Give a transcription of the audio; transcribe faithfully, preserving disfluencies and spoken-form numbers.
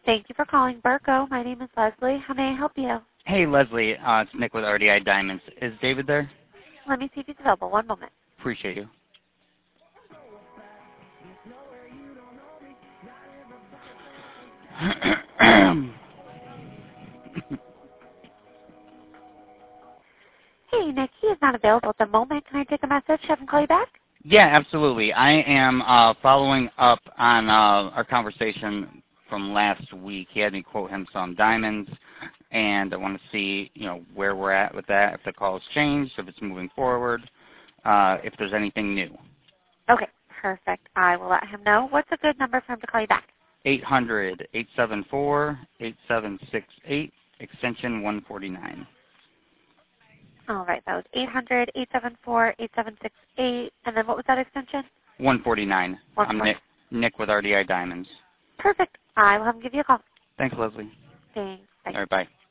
Thank you for calling Burco. My name is Leslie. How may I help you? Hey, Leslie. Uh, it's Nick with R D I Diamonds. Is David there? Let me see if he's available. One moment. Appreciate you. Hey, Nick. He is not available at the moment. Can I take a message? Have him call you back? Yeah, absolutely. I am uh, following up on uh, our conversation from last week. He had me quote him some diamonds, and I want to see, you know, where we're at with that, if the call has changed, if it's moving forward, uh, if there's anything new. Okay, perfect. I will let him know. What's a good number for him to call you back? eight hundred, eight seven four, eight seven six eight, extension one forty-nine. All right, that was eight hundred, eight seven four, eight seven six eight. And then what was that extension? one forty-nine. I'm Nick, Nick with R D I Diamonds. Perfect. I will have him give you a call. Thanks, Leslie. Thanks. Bye. All right, bye.